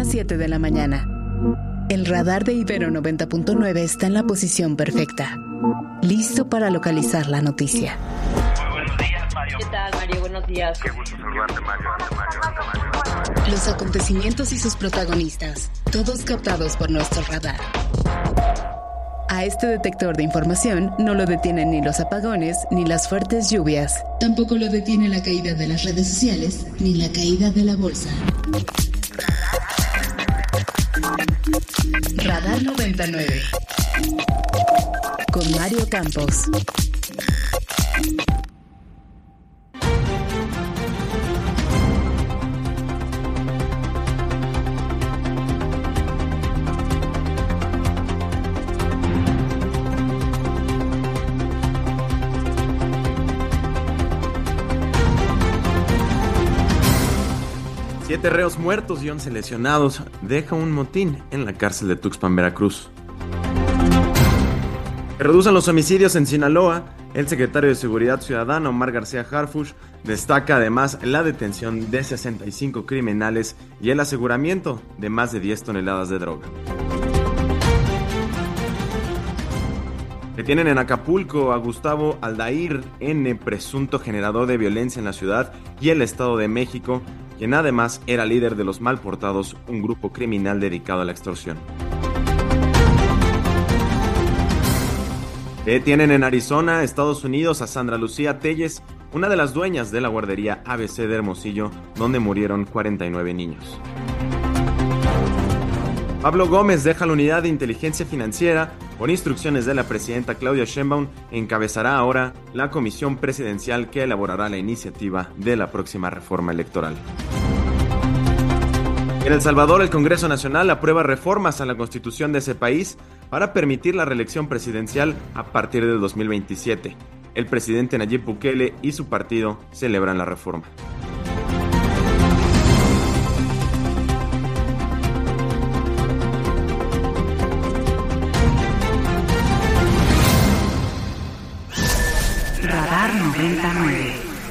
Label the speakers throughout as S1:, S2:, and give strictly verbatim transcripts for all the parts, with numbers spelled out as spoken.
S1: las siete de la mañana. El radar de Ibero noventa punto nueve está en la posición perfecta, listo para localizar la noticia.
S2: Muy buenos días, Mario.
S3: ¿Qué tal, Mario? Buenos días.
S2: Qué gusto saludarte, Mario. Mario, Mario, Mario.
S1: Los acontecimientos y sus protagonistas, todos captados por nuestro radar. A este detector de información no lo detienen ni los apagones ni las fuertes lluvias. Tampoco lo detiene la caída de las redes sociales ni la caída de la bolsa. Radar noventa y nueve con Mario Campos.
S4: Siete reos muertos y once lesionados deja un motín en la cárcel de Tuxpan, Veracruz. Se reducen los homicidios en Sinaloa. El secretario de Seguridad Ciudadana, Omar García Harfuch, destaca además la detención de sesenta y cinco criminales y el aseguramiento de más de diez toneladas de droga. Detienen en Acapulco a Gustavo Aldair N., presunto generador de violencia en la ciudad y el Estado de México, quien además era líder de los Malportados, un grupo criminal dedicado a la extorsión. Detienen en Arizona, Estados Unidos, a Sandra Lucía Telles, una de las dueñas de la guardería A B C de Hermosillo, donde murieron cuarenta y nueve niños. Pablo Gómez deja la unidad de inteligencia financiera. Por instrucciones de la presidenta Claudia Sheinbaum, encabezará ahora la comisión presidencial que elaborará la iniciativa de la próxima reforma electoral. En El Salvador, el Congreso Nacional aprueba reformas a la constitución de ese país para permitir la reelección presidencial a partir de dos mil veintisiete. El presidente Nayib Bukele y su partido celebran la reforma.
S1: Radar noventa y nueve.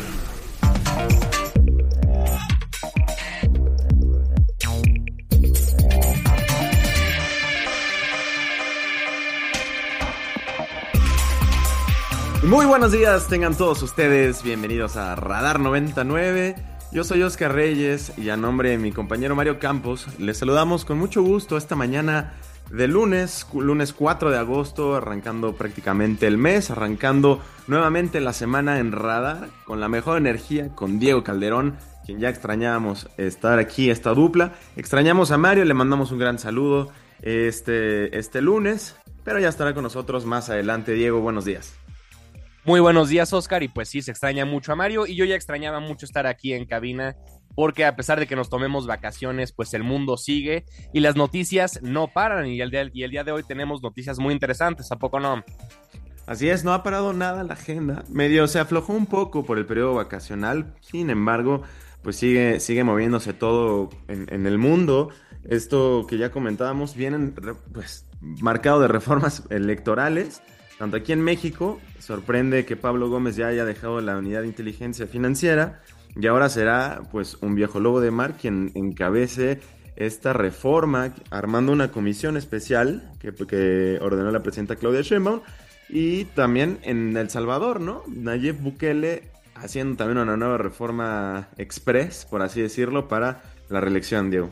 S4: Muy buenos días, tengan todos ustedes bienvenidos a Radar noventa y nueve. Yo soy Oscar Reyes y a nombre de mi compañero Mario Campos les saludamos con mucho gusto esta mañana de lunes, lunes cuatro de agosto, arrancando prácticamente el mes, arrancando nuevamente la semana en Radar con la mejor energía, con Diego Calderón, quien ya extrañábamos estar aquí, esta dupla. Extrañamos a Mario, le mandamos un gran saludo este, este lunes, pero ya estará con nosotros más adelante. Diego, buenos días.
S5: Muy buenos días, Oscar, y pues sí, se extraña mucho a Mario, y yo ya extrañaba mucho estar aquí en cabina, porque a pesar de que nos tomemos vacaciones, pues el mundo sigue, y las noticias no paran, y el día, y el día de hoy tenemos noticias muy interesantes, ¿a poco no?
S4: Así es, no ha parado nada la agenda, medio se aflojó un poco por el periodo vacacional, sin embargo, pues sigue, sigue moviéndose todo en, en el mundo. Esto que ya comentábamos, vienen pues marcado de reformas electorales. Tanto aquí en México, sorprende que Pablo Gómez ya haya dejado la unidad de inteligencia financiera y ahora será pues un viejo lobo de mar quien encabece esta reforma, armando una comisión especial que, que ordenó la presidenta Claudia Sheinbaum. Y también en El Salvador, ¿no? Nayib Bukele haciendo también una nueva reforma express, por así decirlo, para la reelección, Diego.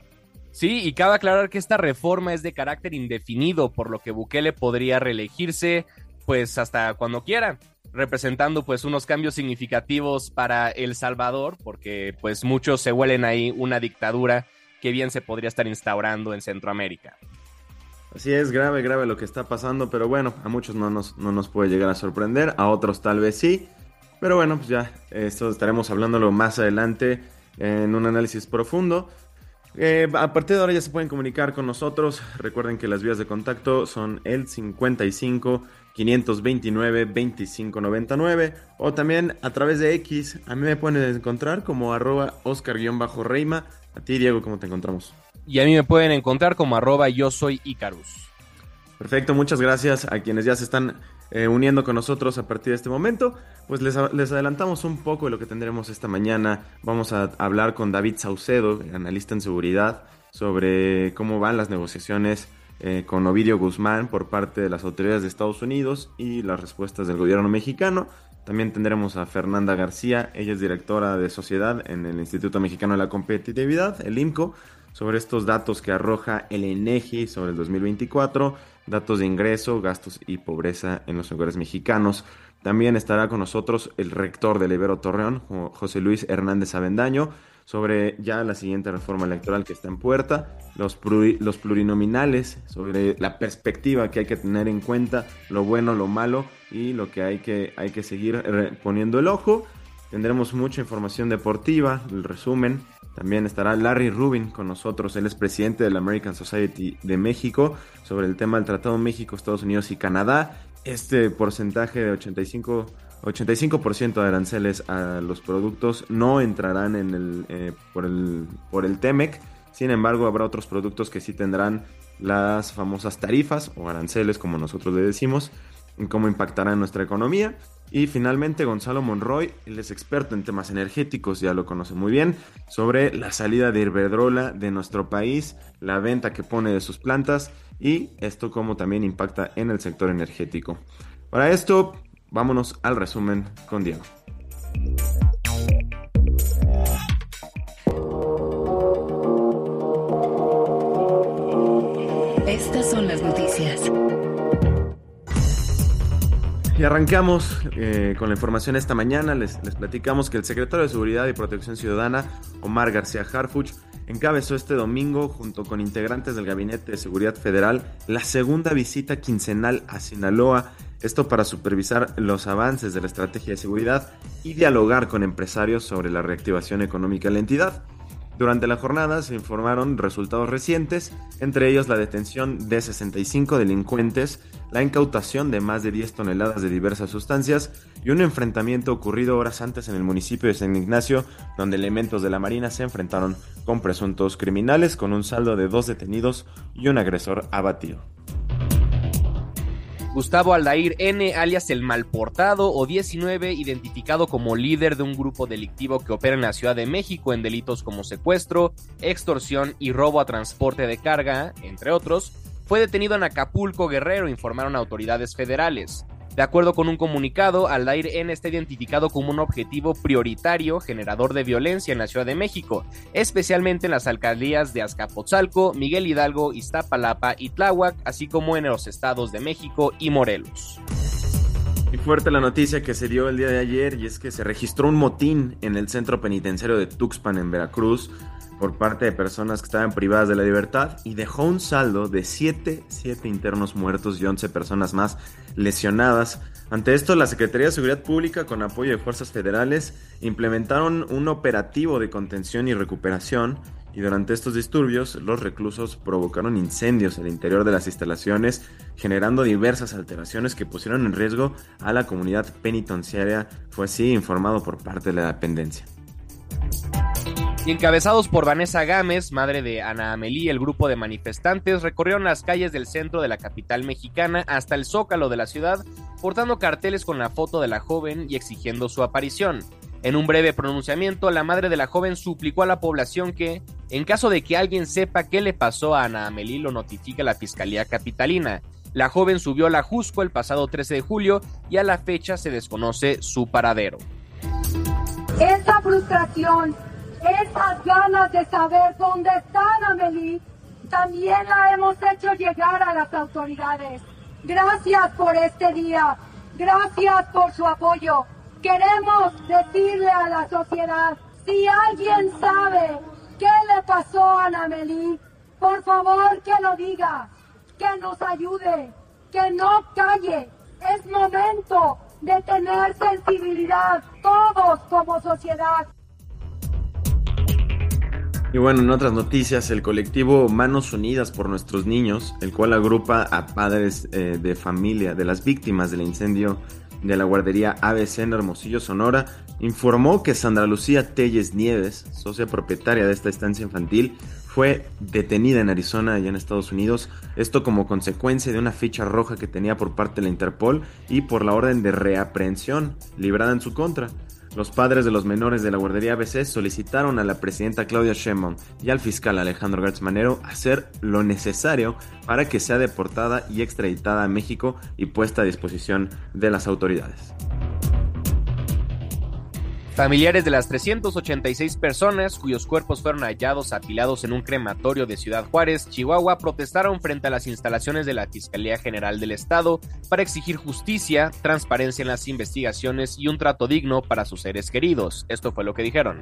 S5: Sí, y cabe aclarar que esta reforma es de carácter indefinido, por lo que Bukele podría reelegirse pues hasta cuando quiera, representando pues unos cambios significativos para El Salvador, porque pues muchos se huelen ahí una dictadura que bien se podría estar instaurando en Centroamérica.
S4: Así es, grave, grave lo que está pasando, pero bueno, a muchos no nos, no nos puede llegar a sorprender, a otros tal vez sí, pero bueno, pues ya, esto estaremos hablándolo más adelante en un análisis profundo. Eh, a partir de ahora ya se pueden comunicar con nosotros. Recuerden que las vías de contacto son el cincuenta y cinco, quinientos veintinueve, veinticinco noventa y nueve o también a través de X. A mí me pueden encontrar como arroba Oscar-Reima. A ti, Diego, ¿cómo te encontramos?
S5: Y a mí me pueden encontrar como arroba yo soy Icarus.
S4: Perfecto, muchas gracias a quienes ya se están eh, uniendo con nosotros a partir de este momento. Pues les, les adelantamos un poco de lo que tendremos esta mañana. Vamos a hablar con David Saucedo, analista en seguridad, sobre cómo van las negociaciones eh, con Ovidio Guzmán por parte de las autoridades de Estados Unidos y las respuestas del gobierno mexicano. También tendremos a Fernanda García, ella es directora de Sociedad en el Instituto Mexicano de la Competitividad, el IMCO, sobre estos datos que arroja el INEGI sobre el dos mil veinticuatro, datos de ingreso, gastos y pobreza en los hogares mexicanos. También estará con nosotros el rector del Ibero Torreón, José Luis Hernández Avendaño, sobre ya la siguiente reforma electoral que está en puerta, los, pluri- los plurinominales, sobre la perspectiva que hay que tener en cuenta, lo bueno, lo malo y lo que hay que, hay que seguir eh, poniendo el ojo. Tendremos mucha información deportiva, el resumen. También estará Larry Rubin con nosotros, él es presidente de la American Society de México, sobre el tema del Tratado México, Estados Unidos y Canadá. Este porcentaje de ochenta y cinco por ciento de aranceles a los productos no entrarán en el, eh, por el, por el T M E C. Sin embargo, habrá otros productos que sí tendrán las famosas tarifas o aranceles, como nosotros le decimos, en cómo impactará en nuestra economía. Y finalmente Gonzalo Monroy, él es experto en temas energéticos, ya lo conoce muy bien, sobre la salida de Iberdrola de nuestro país, la venta que pone de sus plantas y esto cómo también impacta en el sector energético. Para esto, vámonos al resumen con Diego.
S1: Estas son las noticias.
S4: Y arrancamos eh, con la información esta mañana. Les, les platicamos que el secretario de Seguridad y Protección Ciudadana, Omar García Harfuch, encabezó este domingo, junto con integrantes del Gabinete de Seguridad Federal, la segunda visita quincenal a Sinaloa, esto para supervisar los avances de la estrategia de seguridad y dialogar con empresarios sobre la reactivación económica de la entidad. Durante la jornada se informaron resultados recientes, entre ellos la detención de sesenta y cinco delincuentes, la incautación de más de diez toneladas de diversas sustancias y un enfrentamiento ocurrido horas antes en el municipio de San Ignacio, donde elementos de la Marina se enfrentaron con presuntos criminales con un saldo de dos detenidos y un agresor abatido.
S5: Gustavo Aldair N., alias El Malportado, o diecinueve, identificado como líder de un grupo delictivo que opera en la Ciudad de México en delitos como secuestro, extorsión y robo a transporte de carga, entre otros, fue detenido en Acapulco, Guerrero, informaron autoridades federales. De acuerdo con un comunicado, Aldair N. está identificado como un objetivo prioritario generador de violencia en la Ciudad de México, especialmente en las alcaldías de Azcapotzalco, Miguel Hidalgo, Iztapalapa y Tláhuac, así como en los estados de México y Morelos.
S4: Y fuerte la noticia que se dio el día de ayer, y es que se registró un motín en el centro penitenciario de Tuxpan, en Veracruz, por parte de personas que estaban privadas de la libertad y dejó un saldo de siete internos muertos y once personas más lesionadas. Ante esto, la Secretaría de Seguridad Pública, con apoyo de fuerzas federales, implementaron un operativo de contención y recuperación, y durante estos disturbios los reclusos provocaron incendios al interior de las instalaciones, generando diversas alteraciones que pusieron en riesgo a la comunidad penitenciaria, fue así informado por parte de la dependencia.
S5: Y encabezados por Vanessa Gámez, madre de Ana Amelí, el grupo de manifestantes recorrieron las calles del centro de la capital mexicana hasta el Zócalo de la ciudad, portando carteles con la foto de la joven y exigiendo su aparición. En un breve pronunciamiento, la madre de la joven suplicó a la población que, en caso de que alguien sepa qué le pasó a Ana Amelí, lo notifique a la Fiscalía Capitalina. La joven subió a la Jusco el pasado trece de julio y a la fecha se desconoce su paradero.
S3: Esa frustración, esas ganas de saber dónde está Amelí, también la hemos hecho llegar a las autoridades. Gracias por este día, gracias por su apoyo. Queremos decirle a la sociedad, si alguien sabe qué le pasó a Amelí, por favor que lo diga, que nos ayude, que no calle. Es momento de tener sensibilidad, todos como sociedad.
S4: Y bueno, en otras noticias, el colectivo Manos Unidas por Nuestros Niños, el cual agrupa a padres eh, de familia de las víctimas del incendio de la guardería A B C en Hermosillo, Sonora, informó que Sandra Lucía Telles Nieves, socia propietaria de esta estancia infantil, fue detenida en Arizona, allá en Estados Unidos, esto como consecuencia de una ficha roja que tenía por parte de la Interpol y por la orden de reaprehensión librada en su contra. Los padres de los menores de la guardería A B C solicitaron a la presidenta Claudia Sheinbaum y al fiscal Alejandro Gertz Manero hacer lo necesario para que sea deportada y extraditada a México y puesta a disposición de las autoridades.
S5: Familiares de las trescientas ochenta y seis personas cuyos cuerpos fueron hallados apilados en un crematorio de Ciudad Juárez, Chihuahua, protestaron frente a las instalaciones de la Fiscalía General del Estado para exigir justicia, transparencia en las investigaciones y un trato digno para sus seres queridos. Esto fue lo que dijeron.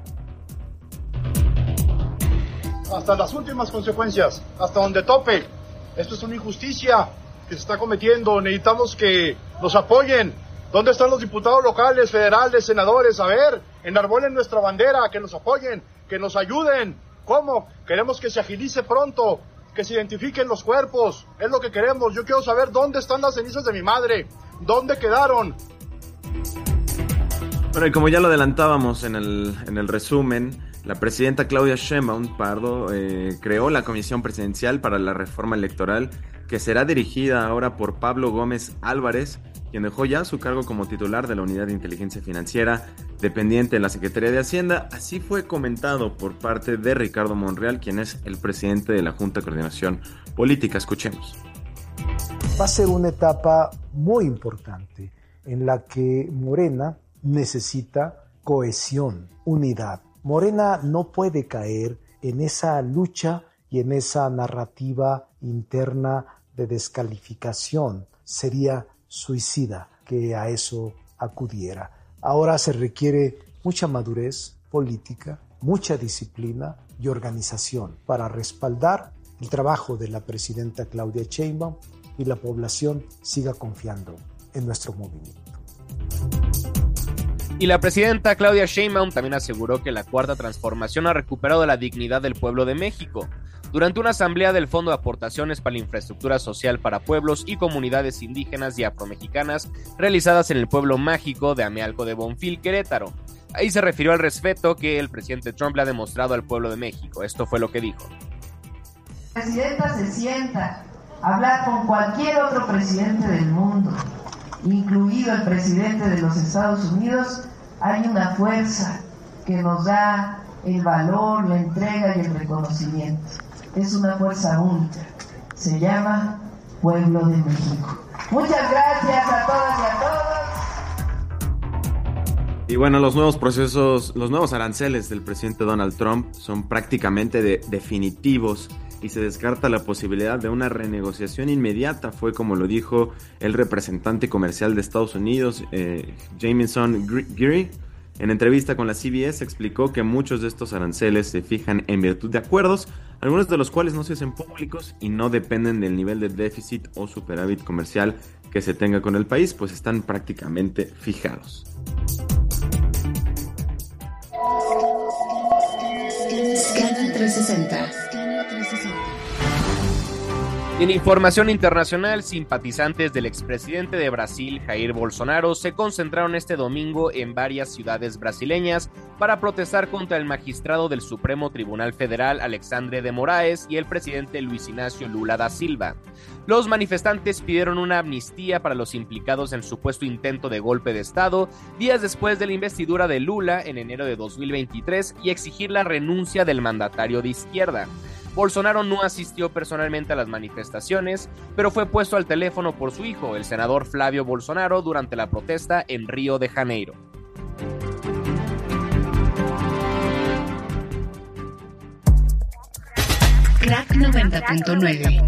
S6: Hasta las últimas consecuencias, hasta donde tope. Esto es una injusticia que se está cometiendo. Necesitamos que nos apoyen. ¿Dónde están los diputados locales, federales, senadores? A ver, enarbolen nuestra bandera, que nos apoyen, que nos ayuden. ¿Cómo? Queremos que se agilice pronto, que se identifiquen los cuerpos. Es lo que queremos. Yo quiero saber dónde están las cenizas de mi madre. ¿Dónde quedaron?
S4: Bueno, y como ya lo adelantábamos en el, en el resumen, la presidenta Claudia Sheinbaum Pardo eh, creó la Comisión Presidencial para la Reforma Electoral, que será dirigida ahora por Pablo Gómez Álvarez, quien dejó ya su cargo como titular de la Unidad de Inteligencia Financiera, dependiente de la Secretaría de Hacienda. Así fue comentado por parte de Ricardo Monreal, quien es el presidente de la Junta de Coordinación Política. Escuchemos.
S7: Va a ser una etapa muy importante en la que Morena necesita cohesión, unidad. Morena no puede caer en esa lucha y en esa narrativa interna de descalificación. Sería suicida que a eso acudiera. Ahora se requiere mucha madurez política, mucha disciplina y organización para respaldar el trabajo de la presidenta Claudia Sheinbaum y la población siga confiando en nuestro movimiento.
S5: Y la presidenta Claudia Sheinbaum también aseguró que la Cuarta Transformación ha recuperado la dignidad del pueblo de México. Durante una asamblea del Fondo de Aportaciones para la Infraestructura Social para Pueblos y Comunidades Indígenas y Afromexicanas, realizadas en el pueblo mágico de Amealco de Bonfil, Querétaro. Ahí se refirió al respeto que el presidente Trump le ha demostrado al pueblo de México. Esto fue lo que dijo.
S8: La presidenta se sienta a hablar con cualquier otro presidente del mundo, incluido el presidente de los Estados Unidos, hay una fuerza que nos da el valor, la entrega y el reconocimiento. Es una fuerza única. Se llama Pueblo de México. Muchas gracias a todas y a todos.
S4: Y bueno, los nuevos procesos, los nuevos aranceles del presidente Donald Trump son prácticamente de, definitivos y se descarta la posibilidad de una renegociación inmediata, fue como lo dijo el representante comercial de Estados Unidos, eh, Jamieson Greer. En entrevista con la C B S explicó que muchos de estos aranceles se fijan en virtud de acuerdos, algunos de los cuales no se hacen públicos y no dependen del nivel de déficit o superávit comercial que se tenga con el país, pues están prácticamente fijados.
S1: Scanner trescientos sesenta.
S5: En información internacional, simpatizantes del expresidente de Brasil, Jair Bolsonaro, se concentraron este domingo en varias ciudades brasileñas para protestar contra el magistrado del Supremo Tribunal Federal, Alexandre de Moraes, y el presidente Luis Ignacio Lula da Silva. Los manifestantes pidieron una amnistía para los implicados en el supuesto intento de golpe de Estado, días después de la investidura de Lula en enero de dos mil veintitrés, y exigir la renuncia del mandatario de izquierda. Bolsonaro no asistió personalmente a las manifestaciones, pero fue puesto al teléfono por su hijo, el senador Flavio Bolsonaro, durante la protesta en Río de Janeiro.
S1: Crack noventa punto nueve.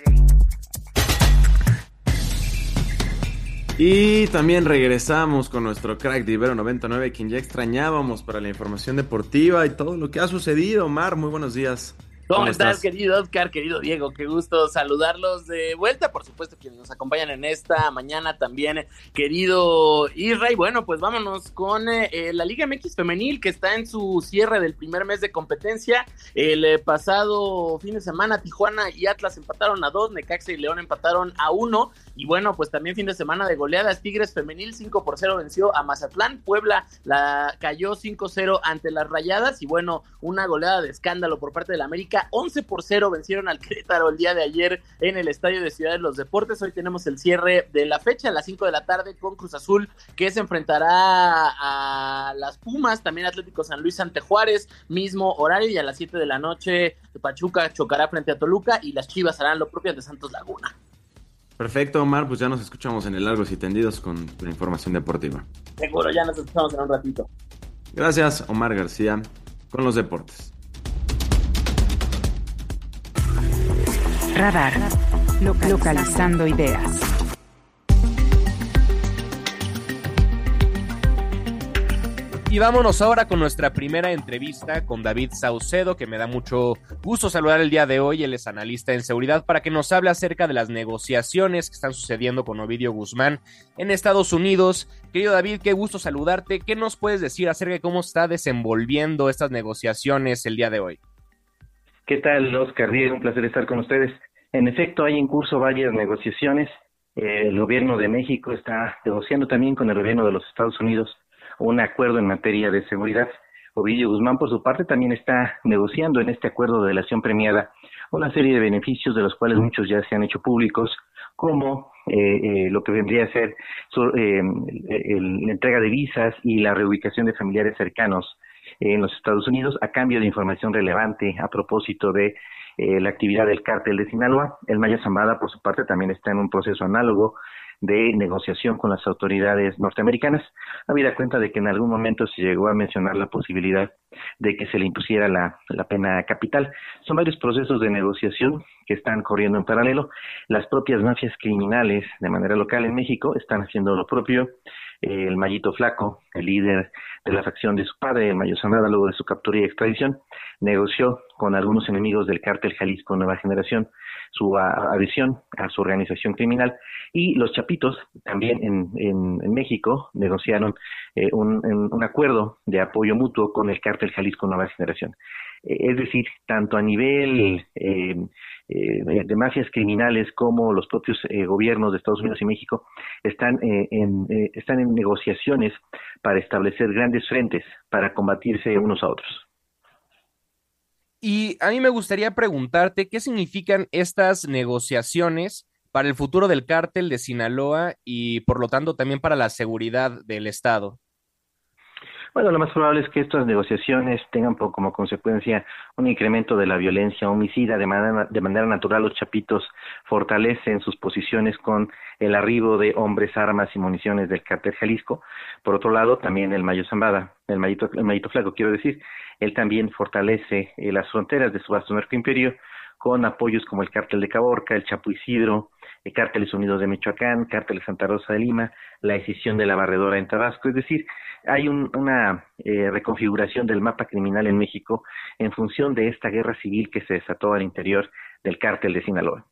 S4: Y también regresamos con nuestro crack de Ibero noventa y nueve, quien ya extrañábamos para la información deportiva y todo lo que ha sucedido. Omar, muy buenos días.
S9: ¿Cómo, ¿Cómo estás, estás, querido Oscar, querido Diego? Qué gusto saludarlos de vuelta, por supuesto, quienes nos acompañan en esta mañana también, querido Israel. Bueno, pues vámonos con eh, la Liga M X Femenil, que está en su cierre del primer mes de competencia. El eh, pasado fin de semana, Tijuana y Atlas empataron a dos, Necaxa y León empataron a uno, y bueno, pues también fin de semana de goleadas. Tigres Femenil cinco por cero venció a Mazatlán, Puebla la cayó cinco cero ante las Rayadas, y bueno, una goleada de escándalo por parte de la América América. once por cero vencieron al Querétaro el día de ayer en el Estadio de Ciudad de los Deportes. Hoy tenemos el cierre de la fecha a las cinco de la tarde con Cruz Azul, que se enfrentará a las Pumas, también Atlético San Luis ante Juárez, mismo horario, y a las siete de la noche Pachuca chocará frente a Toluca y las Chivas harán lo propio de Santos Laguna.
S4: Perfecto, Omar, pues ya nos escuchamos en el Largos y Tendidos con la información deportiva.
S9: Seguro, ya nos escuchamos en un ratito.
S4: Gracias, Omar García, con los deportes.
S1: Radar, localizando ideas.
S5: Y vámonos ahora con nuestra primera entrevista con David Saucedo, que me da mucho gusto saludar el día de hoy. Él es analista en seguridad, para que nos hable acerca de las negociaciones que están sucediendo con Ovidio Guzmán en Estados Unidos. Querido David, qué gusto saludarte. ¿Qué nos puedes decir acerca de cómo está desenvolviendo estas negociaciones el día de hoy?
S10: ¿Qué tal, Oscar? Diego, un placer estar con ustedes. En efecto, hay en curso varias negociaciones. Eh, el gobierno de México está negociando también con el gobierno de los Estados Unidos un acuerdo en materia de seguridad. Ovidio Guzmán, por su parte, también está negociando en este acuerdo de delación premiada una serie de beneficios, de los cuales muchos ya se han hecho públicos, como eh, eh, lo que vendría a ser su, eh, el, la entrega de visas y la reubicación de familiares cercanos en los Estados Unidos a cambio de información relevante a propósito de eh, la actividad del cártel de Sinaloa. El Maya Zambada, por su parte, también está en un proceso análogo de negociación con las autoridades norteamericanas, habida cuenta de que en algún momento se llegó a mencionar la posibilidad de que se le impusiera la, la pena capital. Son varios procesos de negociación que están corriendo en paralelo. Las propias mafias criminales de manera local en México están haciendo lo propio. Eh, el Mayito Flaco, el líder de la facción de su padre, el Mayo Zambada, luego de su captura y extradición, negoció con algunos enemigos del cártel Jalisco Nueva Generación su a, adhesión a su organización criminal, y los Chapitos también en, en, en México negociaron eh, un, un, un acuerdo de apoyo mutuo con el cártel Jalisco Nueva Generación. Eh, es decir, tanto a nivel eh, eh, de mafias criminales como los propios eh, gobiernos de Estados Unidos y México están, eh, en, eh, están en negociaciones para establecer grandes frentes para combatirse unos a otros.
S5: Y a mí me gustaría preguntarte, ¿qué significan estas negociaciones para el futuro del cártel de Sinaloa y por lo tanto también para la seguridad del Estado?
S10: Bueno, lo más probable es que estas negociaciones tengan por, como consecuencia un incremento de la violencia homicida. De manera, de manera natural, los Chapitos fortalecen sus posiciones con el arribo de hombres, armas y municiones del cártel Jalisco. Por otro lado, también el Mayo Zambada, el Mayito, el Mayito Flaco, quiero decir, él también fortalece eh, las fronteras de su vasto narcoimperio con apoyos como el cártel de Caborca, el Chapo Isidro, el Cárteles Unidos de Michoacán, Cártel de Santa Rosa de Lima, la escisión de la Barredora en Tabasco. Es decir, hay un, una eh, reconfiguración del mapa criminal en México en función de esta guerra civil que se desató al interior del cártel de Sinaloa.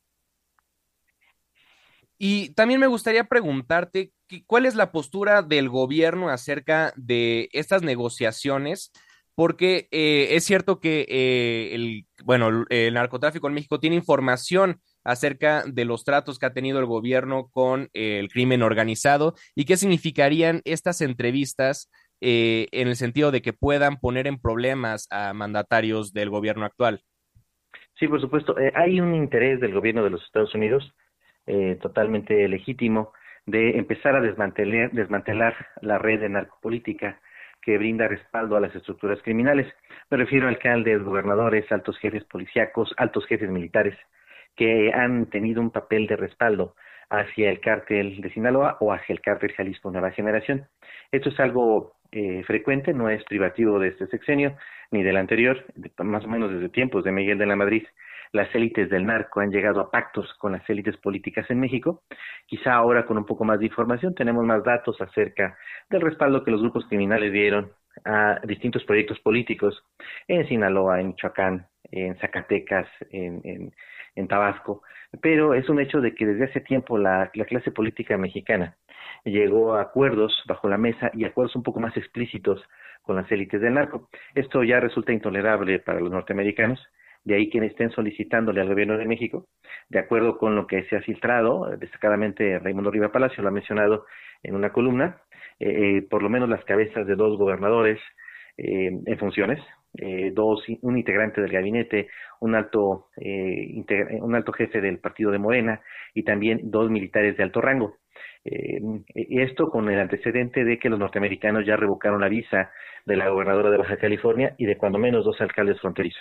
S5: Y también me gustaría preguntarte, ¿cuál es la postura del gobierno acerca de estas negociaciones? Porque eh, es cierto que eh, el, bueno, el narcotráfico en México tiene información acerca de los tratos que ha tenido el gobierno con eh, el crimen organizado, y qué significarían estas entrevistas eh, en el sentido de que puedan poner en problemas a mandatarios del gobierno actual.
S10: Sí, por supuesto. Eh, hay un interés del gobierno de los Estados Unidos eh, totalmente legítimo de empezar a desmantelar, desmantelar la red de narcopolítica que brinda respaldo a las estructuras criminales. Me refiero a alcaldes, gobernadores, altos jefes policíacos, altos jefes militares, que han tenido un papel de respaldo hacia el cártel de Sinaloa o hacia el cártel Jalisco Nueva Generación. Esto es algo eh, frecuente, no es privativo de este sexenio ni del anterior, de, más o menos desde tiempos de Miguel de la Madrid. Las élites del narco han llegado a pactos con las élites políticas en México. Quizá ahora con un poco más de información tenemos más datos acerca del respaldo que los grupos criminales dieron a distintos proyectos políticos en Sinaloa, en Michoacán, en Zacatecas, en, en, en Tabasco. Pero es un hecho de que desde hace tiempo la, la clase política mexicana llegó a acuerdos bajo la mesa y acuerdos un poco más explícitos con las élites del narco. Esto ya resulta intolerable para los norteamericanos. De ahí quienes estén solicitándole al gobierno de México, de acuerdo con lo que se ha filtrado, destacadamente Raimundo Riva Palacio lo ha mencionado en una columna, eh, por lo menos las cabezas de dos gobernadores eh, en funciones, eh, dos, un integrante del gabinete, un alto, eh, integra- un alto jefe del partido de Morena y también dos militares de alto rango. Eh, esto con el antecedente de que los norteamericanos ya revocaron la visa de la gobernadora de Baja California y de cuando menos dos alcaldes fronterizos.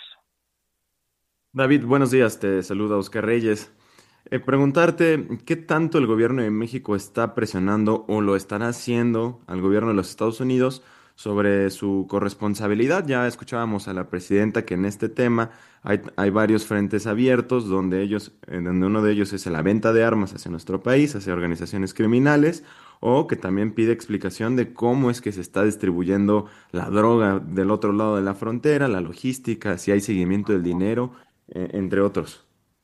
S4: David, buenos días, te saluda Oscar Reyes. Eh, preguntarte, ¿qué tanto el gobierno de México está presionando o lo estará haciendo al gobierno de los Estados Unidos sobre su corresponsabilidad? Ya escuchábamos a la presidenta que en este tema hay, hay varios frentes abiertos donde ellos, eh, donde uno de ellos es la venta de armas hacia nuestro país, hacia organizaciones criminales, o que también pide explicación de cómo es que se está distribuyendo la droga del otro lado de la frontera, la logística, si hay seguimiento del dinero, eh, entre otros.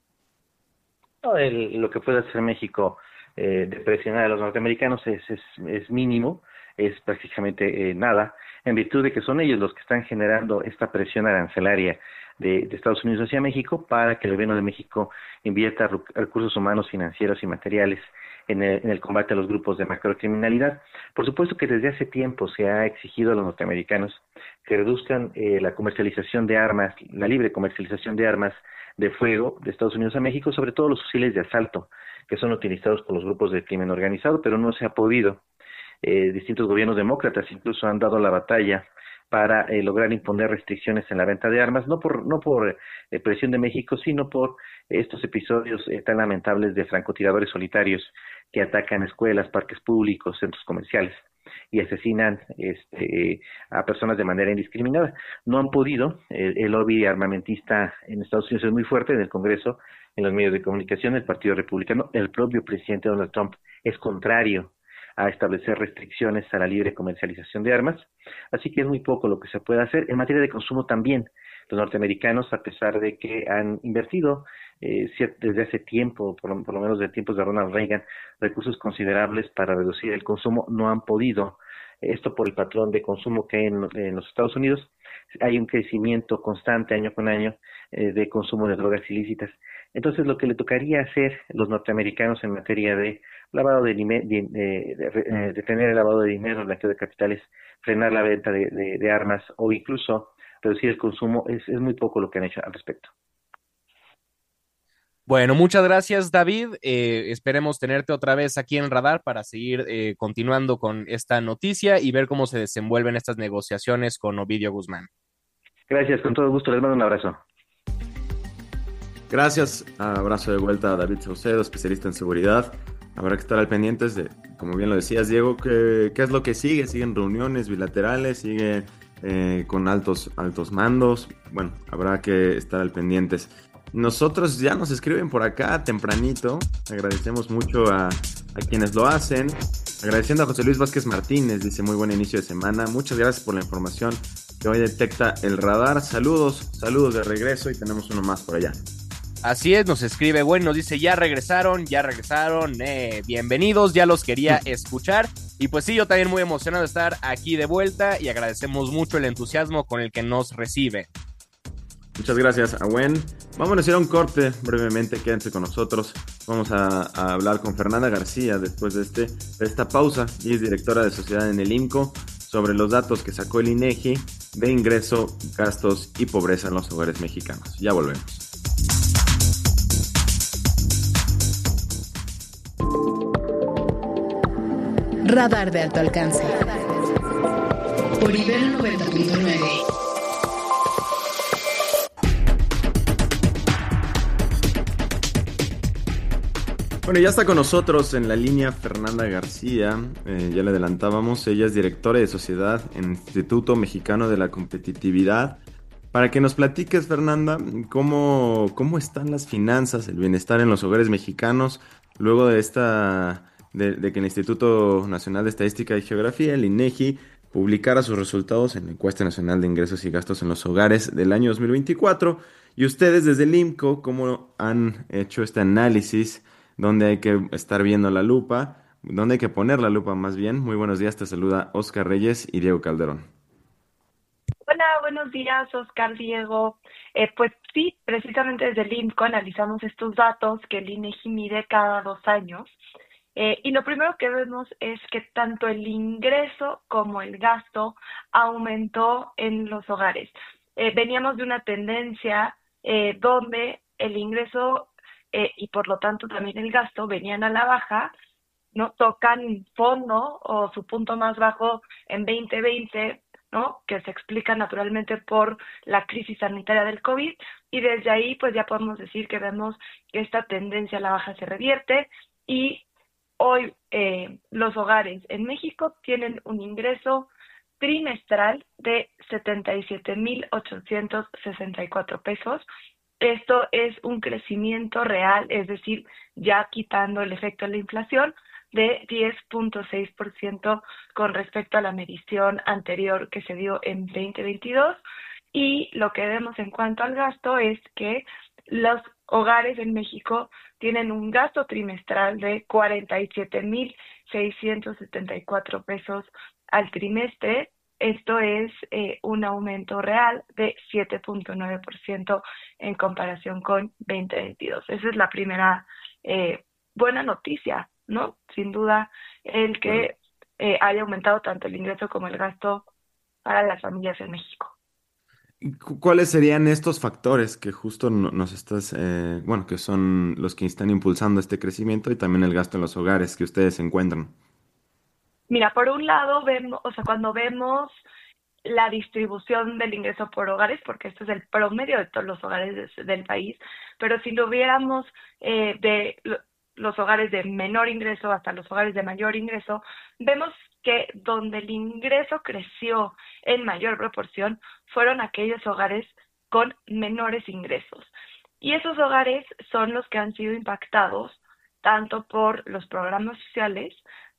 S10: No, el- lo que puede hacer México eh, de presionar a los norteamericanos es, es, es mínimo, es prácticamente eh, nada, en virtud de que son ellos los que están generando esta presión arancelaria de, de Estados Unidos hacia México para que el gobierno de México invierta ru- recursos humanos, financieros y materiales en el, en el combate a los grupos de macrocriminalidad. Por supuesto que desde hace tiempo se ha exigido a los norteamericanos que reduzcan eh, la comercialización de armas, la libre comercialización de armas de fuego de Estados Unidos a México, sobre todo los fusiles de asalto, que son utilizados por los grupos de crimen organizado, pero no se ha podido. Eh, distintos gobiernos demócratas incluso han dado la batalla para eh, lograr imponer restricciones en la venta de armas, no por no por eh, presión de México, sino por estos episodios eh, tan lamentables de francotiradores solitarios que atacan escuelas, parques públicos, centros comerciales y asesinan este, a personas de manera indiscriminada. No han podido, el, el lobby armamentista en Estados Unidos es muy fuerte, en el Congreso, en los medios de comunicación, el Partido Republicano, el propio presidente Donald Trump es contrario a establecer restricciones a la libre comercialización de armas, así que es muy poco lo que se puede hacer. En materia de consumo también, los norteamericanos, a pesar de que han invertido eh, desde hace tiempo, por lo, por lo menos de tiempos de Ronald Reagan, recursos considerables para reducir el consumo, no han podido. Esto por el patrón de consumo que hay en, en los Estados Unidos. Hay un crecimiento constante año con año eh, de consumo de drogas ilícitas. Entonces, lo que le tocaría hacer los norteamericanos en materia de lavado de, de, de, de, de detener el lavado de dinero, blanqueo de capitales, frenar la venta de, de, de armas o incluso reducir el consumo, es, es muy poco lo que han hecho al respecto.
S5: Bueno, muchas gracias, David. Eh, esperemos tenerte otra vez aquí en Radar para seguir eh, continuando con esta noticia y ver cómo se desenvuelven estas negociaciones con Ovidio Guzmán.
S10: Gracias, con todo gusto. Les mando un abrazo.
S4: Gracias, abrazo de vuelta a David Saucedo, especialista en seguridad. Habrá que estar al pendientes de, como bien lo decías, Diego, qué, qué es lo que sigue. Siguen reuniones bilaterales, sigue eh, con altos, altos mandos. Bueno, habrá que estar al pendientes. Nosotros ya nos escriben por acá tempranito. Agradecemos mucho a, a quienes lo hacen. Agradeciendo a José Luis Vázquez Martínez, dice muy buen inicio de semana. Muchas gracias por la información que hoy detecta el radar. Saludos, saludos de regreso y tenemos uno más por allá.
S5: Así es, nos escribe, bueno, nos dice, ya regresaron, ya regresaron, eh, bienvenidos, ya los quería escuchar. Y pues sí, yo también muy emocionado de estar aquí de vuelta y agradecemos mucho el entusiasmo con el que nos recibe.
S4: Muchas gracias, Awen. Vámonos a ir a un corte brevemente, quédense con nosotros. Vamos a, a hablar con Fernanda García después de, este, de esta pausa. Y es directora de sociedad en el IMCO sobre los datos que sacó el INEGI de ingreso, gastos y pobreza en los hogares mexicanos. Ya volvemos.
S1: Radar de alto alcance. Por Ibero noventa punto nueve.
S4: Bueno, ya está con nosotros en la línea Fernanda García, eh, ya le adelantábamos, ella es directora de sociedad en el Instituto Mexicano de la Competitividad. Para que nos platiques, Fernanda, cómo, cómo están las finanzas, el bienestar en los hogares mexicanos, luego de esta... De, de que el Instituto Nacional de Estadística y Geografía, el INEGI, publicara sus resultados en la Encuesta Nacional de Ingresos y Gastos en los Hogares del año dos mil veinticuatro. Y ustedes desde el IMCO, ¿cómo han hecho este análisis? ¿Dónde hay que estar viendo la lupa? ¿Dónde hay que poner la lupa más bien? Muy buenos días, te saluda Oscar Reyes y Diego Calderón.
S11: Hola, buenos días, Oscar, Diego. Eh, pues sí, precisamente desde el IMCO analizamos estos datos que el INEGI mide cada dos años. Eh, y lo primero que vemos es que tanto el ingreso como el gasto aumentó en los hogares. eh, veníamos de una tendencia eh, donde el ingreso eh, y por lo tanto también el gasto venían a la baja, ¿no? Tocan fondo o su punto más bajo en veinte veinte, ¿no? Que se explica naturalmente por la crisis sanitaria del COVID, y desde ahí pues ya podemos decir que vemos que esta tendencia a la baja se revierte, y hoy eh, los hogares en México tienen un ingreso trimestral de setenta y siete mil ochocientos sesenta y cuatro pesos. Esto es un crecimiento real, es decir, ya quitando el efecto de la inflación, de diez punto seis por ciento con respecto a la medición anterior que se dio en veinte veintidós. Y lo que vemos en cuanto al gasto es que los hogares en México tienen un gasto trimestral de cuarenta y siete mil seiscientos setenta y cuatro pesos al trimestre. Esto es eh, un aumento real de siete punto nueve por ciento en comparación con veinte veintidós. Esa es la primera eh, buena noticia, ¿no? Sin duda, el que eh, haya aumentado tanto el ingreso como el gasto para las familias en México.
S4: ¿Cuáles serían estos factores que justo no- nos estás, eh, bueno, que son los que están impulsando este crecimiento y también el gasto en los hogares que ustedes encuentran?
S11: Mira, por un lado vemos, o sea, cuando vemos la distribución del ingreso por hogares, porque este es el promedio de todos los hogares de- del país, pero si lo viéramos eh, de lo- los hogares de menor ingreso hasta los hogares de mayor ingreso, vemos que donde el ingreso creció en mayor proporción fueron aquellos hogares con menores ingresos. Y esos hogares son los que han sido impactados tanto por los programas sociales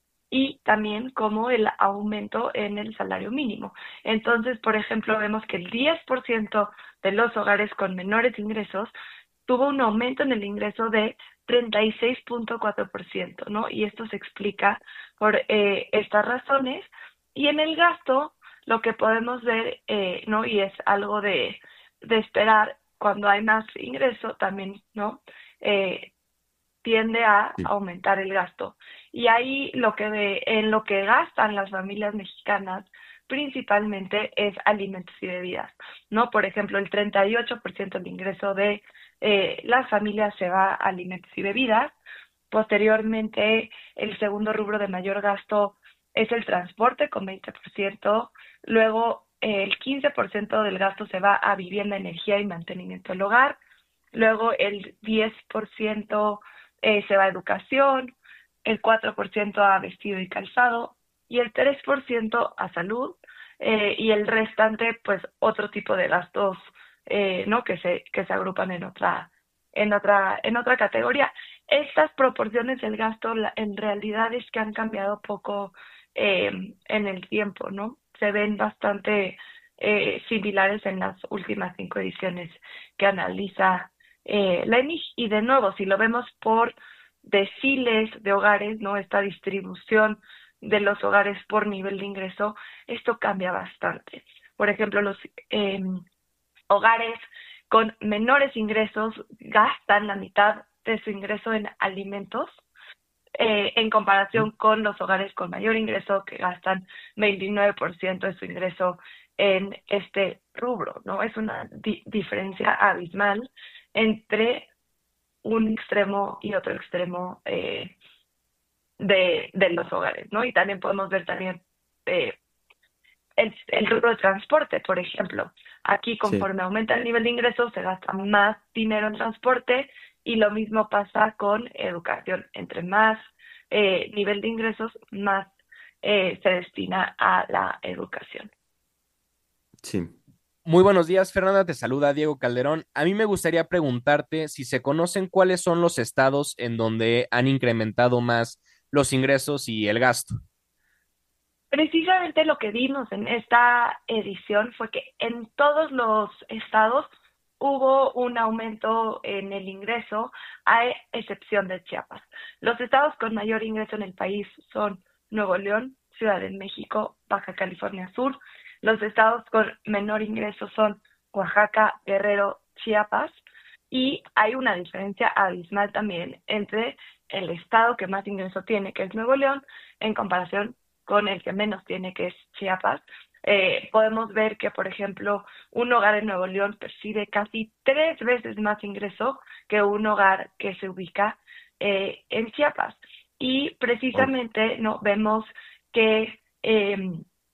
S11: y también como el aumento en el salario mínimo. Entonces, por ejemplo, vemos que el diez por ciento de los hogares con menores ingresos tuvo un aumento en el ingreso de treinta y seis punto cuatro por ciento, ¿no? Y esto se explica por eh, estas razones. Y en el gasto, lo que podemos ver, eh, ¿no? Y es algo de, de esperar cuando hay más ingreso también, ¿no? Eh, tiende a
S4: Sí.
S11: aumentar el gasto. Y ahí lo que ve, en lo que gastan las familias mexicanas principalmente es alimentos y bebidas, ¿no? Por ejemplo, el treinta y ocho por ciento del ingreso de eh, las familias se va a alimentos y bebidas. Posteriormente, el segundo rubro de mayor gasto es el transporte con veinte por ciento. Luego, eh, el quince por ciento del gasto se va a vivienda, energía y mantenimiento del hogar. Luego, el diez por ciento eh, se va a educación, el cuatro por ciento a vestido y calzado y el tres por ciento a salud, eh, y el restante, pues, otro tipo de gastos, eh, ¿no? Que se, que se agrupan en otra, en otra, en otra categoría. Estas proporciones del gasto la- en realidad es que han cambiado poco eh, en el tiempo, ¿no? Se ven bastante eh, similares en las últimas cinco ediciones que analiza eh, la E M I G. Y de nuevo, si lo vemos por deciles de hogares, ¿no? Esta distribución de los hogares por nivel de ingreso, esto cambia bastante. Por ejemplo, los eh, hogares con menores ingresos gastan la mitad de su ingreso en alimentos, eh, en comparación con los hogares con mayor ingreso que gastan veintinueve por ciento de su ingreso en este rubro, ¿no? Es una di- diferencia abismal entre un extremo y otro extremo eh, de, de los hogares, ¿no? Y también podemos ver también eh, el, el rubro de transporte, por ejemplo. Aquí,
S4: Sí.
S11: conforme aumenta el nivel de ingresos, se gasta más dinero en transporte, y lo mismo pasa con educación. Entre más eh, nivel de ingresos, más eh, se destina a la educación.
S4: Sí.
S5: Muy buenos días, Fernanda. Te saluda Diego Calderón. A mí me gustaría preguntarte si se conocen cuáles son los estados en donde han incrementado más los ingresos y el gasto.
S11: Precisamente lo que vimos en esta edición fue que en todos los estados hubo un aumento en el ingreso, a excepción de Chiapas. Los estados con mayor ingreso en el país son Nuevo León, Ciudad de México, Baja California Sur. Los estados con menor ingreso son Oaxaca, Guerrero, Chiapas. Y hay una diferencia abismal también entre el estado que más ingreso tiene, que es Nuevo León, en comparación con el que menos tiene, que es Chiapas. eh, podemos ver que, por ejemplo, un hogar en Nuevo León percibe casi tres veces más ingreso que un hogar que se ubica eh, en Chiapas. Y precisamente no vemos que eh,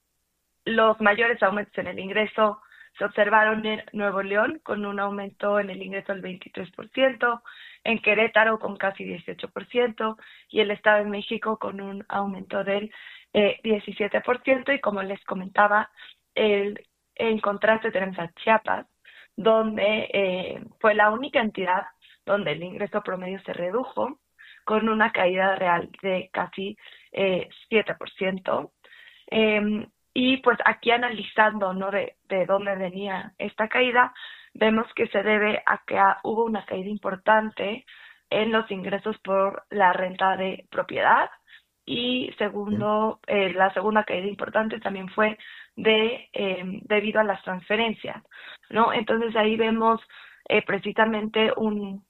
S11: los mayores aumentos en el ingreso se observaron en Nuevo León con un aumento en el ingreso del veintitrés por ciento, en Querétaro con casi dieciocho por ciento y el Estado de México con un aumento del eh, diecisiete por ciento. Y como les comentaba, el, en contraste tenemos a Chiapas, donde eh, fue la única entidad donde el ingreso promedio se redujo con una caída real de casi eh, siete por ciento. Eh, y pues aquí analizando, ¿no?, de, de dónde venía esta caída, vemos que se debe a que a, hubo una caída importante en los ingresos por la renta de propiedad. Y segundo, eh, la segunda caída importante también fue de eh, debido a las transferencias, ¿no? Entonces ahí vemos eh, precisamente un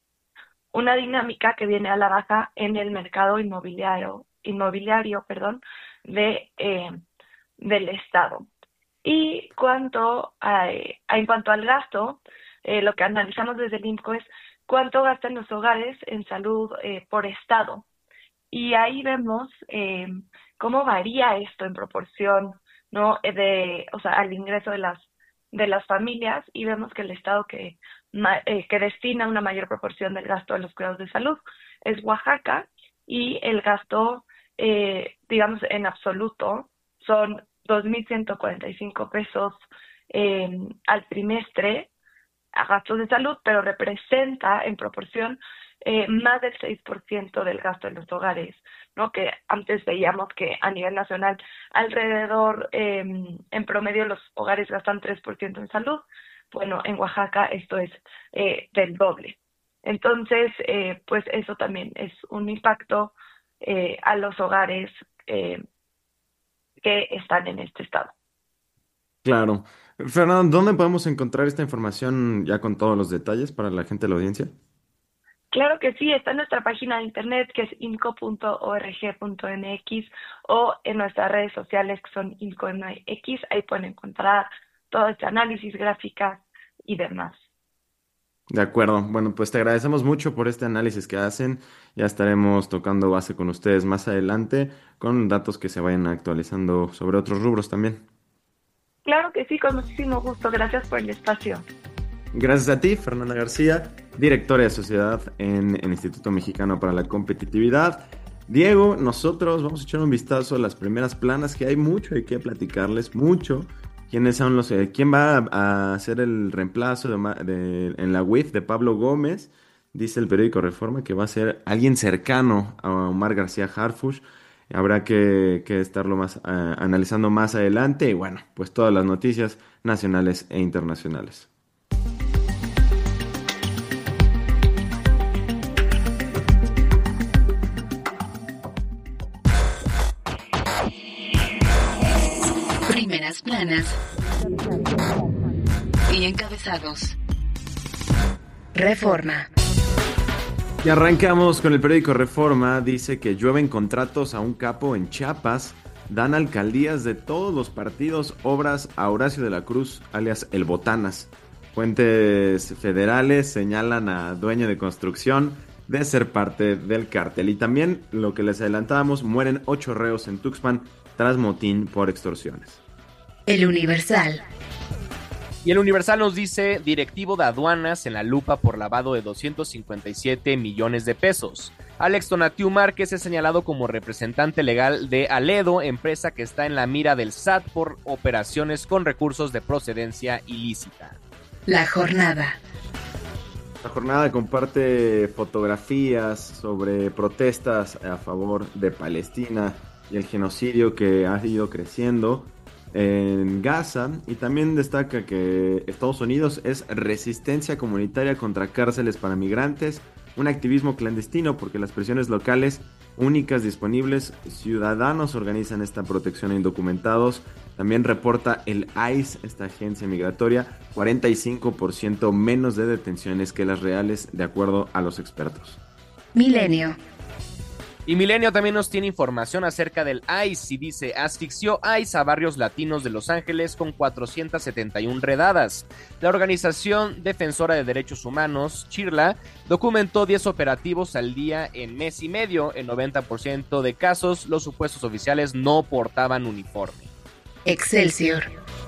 S11: una dinámica que viene a la baja en el mercado inmobiliario, inmobiliario, perdón, de eh, del Estado. Y cuanto a, en cuanto al gasto, eh, lo que analizamos desde el INCO es cuánto gastan los hogares en salud eh, por estado. Y ahí vemos eh, cómo varía esto en proporción, ¿no?, de, o sea, al ingreso de las de las familias, y vemos que el estado que eh, que destina una mayor proporción del gasto a los cuidados de salud es Oaxaca, y el gasto, eh, digamos, en absoluto son dos mil ciento cuarenta y cinco pesos eh, al trimestre a gastos de salud, pero representa en proporción eh, más del seis por ciento del gasto de los hogares, ¿no? Que antes veíamos que a nivel nacional alrededor, eh, en promedio los hogares gastan tres por ciento en salud. Bueno, en Oaxaca esto es eh, del doble. Entonces, eh, pues eso también es un impacto eh, a los hogares eh, que están en este estado.
S4: Claro. Fernando, ¿dónde podemos encontrar esta información ya con todos los detalles para la gente de la audiencia?
S11: Claro que sí, está en nuestra página de internet, que es inco punto org punto m x, o en nuestras redes sociales, que son INCO M X. Ahí pueden encontrar todo este análisis, gráficas y demás.
S4: De acuerdo. Bueno, pues te agradecemos mucho por este análisis que hacen. Ya estaremos tocando base con ustedes más adelante con datos que se vayan actualizando sobre otros rubros también.
S11: Claro que sí, con muchísimo gusto. Gracias por el espacio.
S4: Gracias a ti, Fernanda García, directora de Sociedad en el Instituto Mexicano para la Competitividad. Diego, nosotros vamos a echar un vistazo a las primeras planas, que hay mucho, hay que platicarles mucho. ¿Quiénes son los, eh, ¿Quién va a hacer el reemplazo de, de, en la U I F de Pablo Gómez? Dice el periódico Reforma que va a ser alguien cercano a Omar García Harfuch. Habrá que, que estarlo más uh, analizando más adelante. Y bueno, pues todas las noticias nacionales e internacionales.
S1: Primeras planas y encabezados. Reforma.
S4: Y arrancamos con el periódico Reforma. Dice que llueven contratos a un capo en Chiapas. Dan alcaldías de todos los partidos obras a Horacio de la Cruz, alias El Botanas. Fuentes federales señalan a dueño de construcción de ser parte del cártel. Y también, lo que les adelantábamos, mueren ocho reos en Tuxpan tras motín por extorsiones.
S1: El Universal.
S5: Y el Universal nos dice: directivo de aduanas en la lupa por lavado de doscientos cincuenta y siete millones de pesos. Alex Tonatiu Márquez es señalado como representante legal de Aledo, empresa que está en la mira del S A T por operaciones con recursos de procedencia ilícita.
S1: La jornada.
S4: La jornada comparte fotografías sobre protestas a favor de Palestina y el genocidio que ha ido creciendo en Gaza, y también destaca que Estados Unidos es resistencia comunitaria contra cárceles para migrantes, un activismo clandestino porque las prisiones locales únicas disponibles, ciudadanos organizan esta protección a indocumentados. También reporta el I C E, esta agencia migratoria, cuarenta y cinco por ciento menos de detenciones que las reales, de acuerdo a los expertos.
S1: Milenio.
S5: Y Milenio también nos tiene información acerca del I C E y dice, asfixió I C E a barrios latinos de Los Ángeles con cuatrocientas setenta y una redadas. La organización defensora de derechos humanos, Chirla, documentó diez operativos al día en mes y medio. En noventa por ciento de casos, los supuestos oficiales no portaban uniforme.
S1: Excelsior.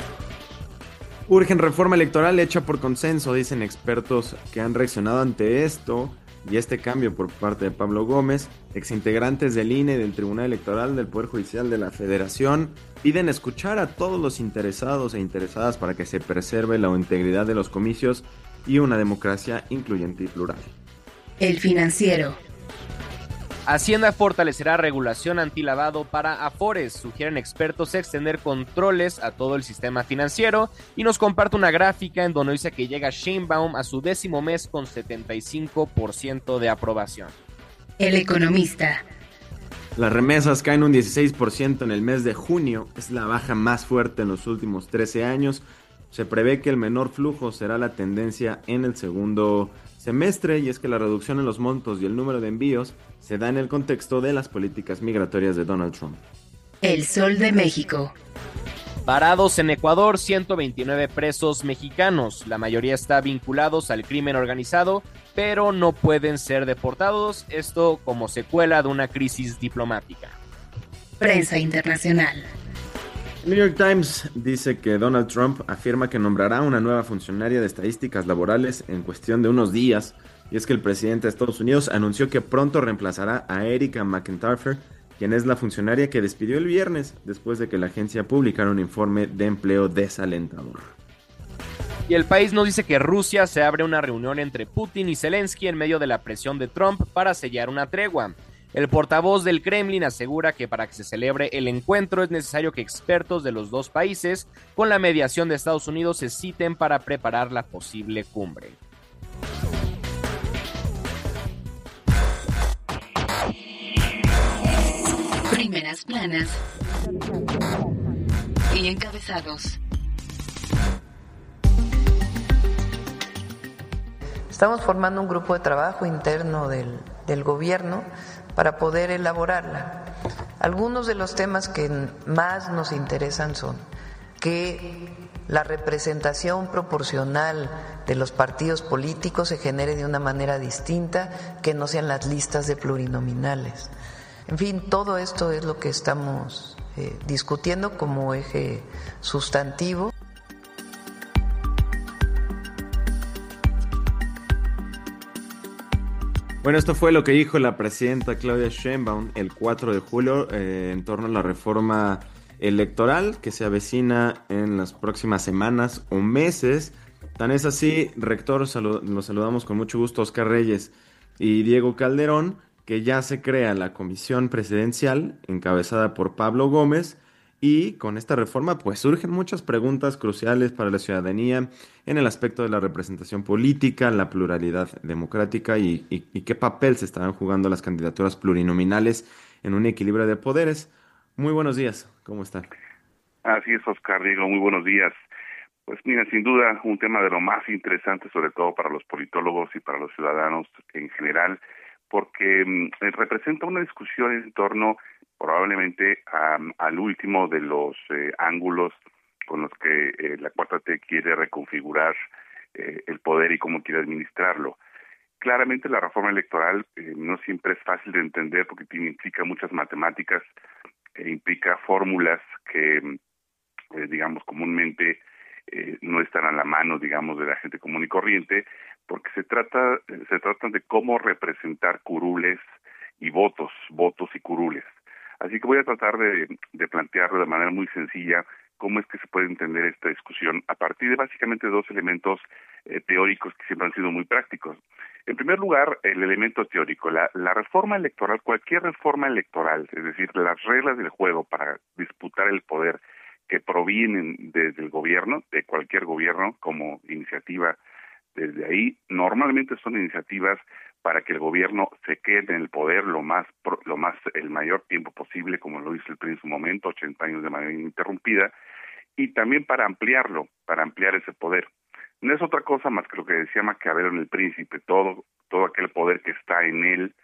S4: Urgen reforma electoral hecha por consenso, dicen expertos que han reaccionado ante esto y este cambio por parte de Pablo Gómez. Exintegrantes del I N E y del Tribunal Electoral del Poder Judicial de la Federación piden escuchar a todos los interesados e interesadas para que se preserve la integridad de los comicios y una democracia incluyente y plural.
S1: El Financiero.
S5: Hacienda fortalecerá regulación antilavado para Afores. Sugieren expertos extender controles a todo el sistema financiero y nos comparte una gráfica en donde dice que llega Sheinbaum a su décimo mes con setenta y cinco por ciento de aprobación.
S1: El Economista.
S4: Las remesas caen un dieciséis por ciento en el mes de junio. Es la baja más fuerte en los últimos trece años. Se prevé que el menor flujo será la tendencia en el segundo semestre, y es que la reducción en los montos y el número de envíos se da en el contexto de las políticas migratorias de Donald Trump.
S1: El Sol de México.
S5: Varados en Ecuador, ciento veintinueve presos mexicanos. La mayoría está vinculados al crimen organizado, pero no pueden ser deportados. Esto como secuela de una crisis diplomática.
S1: Prensa internacional.
S4: El New York Times dice que Donald Trump afirma que nombrará una nueva funcionaria de estadísticas laborales en cuestión de unos días, y es que el presidente de Estados Unidos anunció que pronto reemplazará a Erika McEntire, quien es la funcionaria que despidió el viernes después de que la agencia publicara un informe de empleo desalentador.
S5: Y el país nos dice que Rusia se abre una reunión entre Putin y Zelensky en medio de la presión de Trump para sellar una tregua. El portavoz del Kremlin asegura que para que se celebre el encuentro es necesario que expertos de los dos países, con la mediación de Estados Unidos, se citen para preparar la posible cumbre.
S1: Primeras planas y encabezados.
S8: Estamos formando un grupo de trabajo interno del, del gobierno para poder elaborarla. Algunos de los temas que más nos interesan son que la representación proporcional de los partidos políticos se genere de una manera distinta, que no sean las listas de plurinominales. En fin, todo esto es lo que estamos eh, discutiendo como eje sustantivo.
S4: Bueno, esto fue lo que dijo la presidenta Claudia Sheinbaum el cuatro de julio eh, en torno a la reforma electoral que se avecina en las próximas semanas o meses. Tan es así, rector, salud- los saludamos con mucho gusto, Oscar Reyes y Diego Calderón, que ya se crea la comisión presidencial encabezada por Pablo Gómez, y con esta reforma pues surgen muchas preguntas cruciales para la ciudadanía en el aspecto de la representación política, la pluralidad democrática y, y, y qué papel se estarán jugando las candidaturas plurinominales en un equilibrio de poderes. Muy buenos días, ¿cómo están?
S12: Así es, Oscar, Diego, muy buenos días. Pues mira, sin duda un tema de lo más interesante, sobre todo para los politólogos y para los ciudadanos en general, porque mm, representa una discusión en torno probablemente um, al último de los eh, ángulos con los que eh, la cuarta T quiere reconfigurar eh, el poder y cómo quiere administrarlo. Claramente la reforma electoral eh, no siempre es fácil de entender porque tiene, implica muchas matemáticas, eh, implica fórmulas que, eh, digamos, comúnmente eh, no están a la mano, digamos, de la gente común y corriente, porque se trata, eh, se trata de cómo representar curules y votos, votos y curules. Así que voy a tratar de, de plantearlo de manera muy sencilla cómo es que se puede entender esta discusión a partir de básicamente dos elementos eh, teóricos que siempre han sido muy prácticos. En primer lugar, el elemento teórico. La, la reforma electoral, cualquier reforma electoral, es decir, las reglas del juego para disputar el poder que provienen desde el gobierno, de cualquier gobierno, como iniciativa desde ahí, normalmente son iniciativas para que el gobierno se quede en el poder lo más, lo más, el mayor tiempo posible, como lo hizo el P R I en su momento, ochenta años de manera ininterrumpida, y también para ampliarlo, para ampliar ese poder. No es otra cosa más que lo que decía Maquiavelo en El Príncipe, todo, todo aquel poder que está en él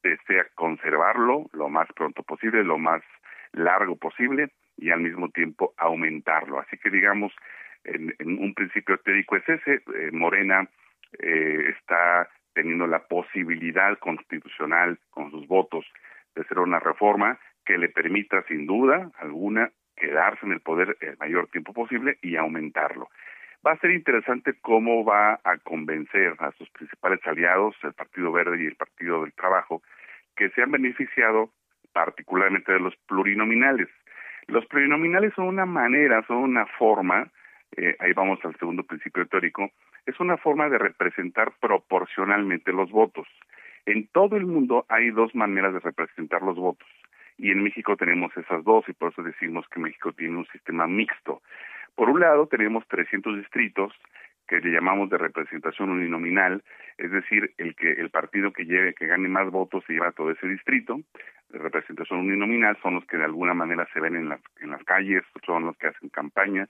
S12: desea conservarlo lo más pronto posible, lo más largo posible y al mismo tiempo aumentarlo. Así que digamos, en, en un principio teórico es ese, eh, Morena eh, está teniendo la posibilidad constitucional con sus votos de hacer una reforma que le permita sin duda alguna quedarse en el poder el mayor tiempo posible y aumentarlo. Va a ser interesante cómo va a convencer a sus principales aliados, el Partido Verde y el Partido del Trabajo, que se han beneficiado particularmente de los plurinominales. Los plurinominales son una manera, son una forma, eh, ahí vamos al segundo principio teórico, es una forma de representar proporcionalmente los votos. En todo el mundo hay dos maneras de representar los votos, y en México tenemos esas dos, y por eso decimos que México tiene un sistema mixto. Por un lado tenemos trescientos distritos que le llamamos de representación uninominal, es decir, el que el partido que lleve, que gane más votos se lleva todo ese distrito. De representación uninominal son los que de alguna manera se ven en las en las calles, son los que hacen campaña,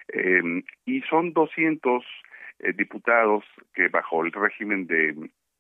S12: eh, y son doscientos eh, diputados que bajo el régimen de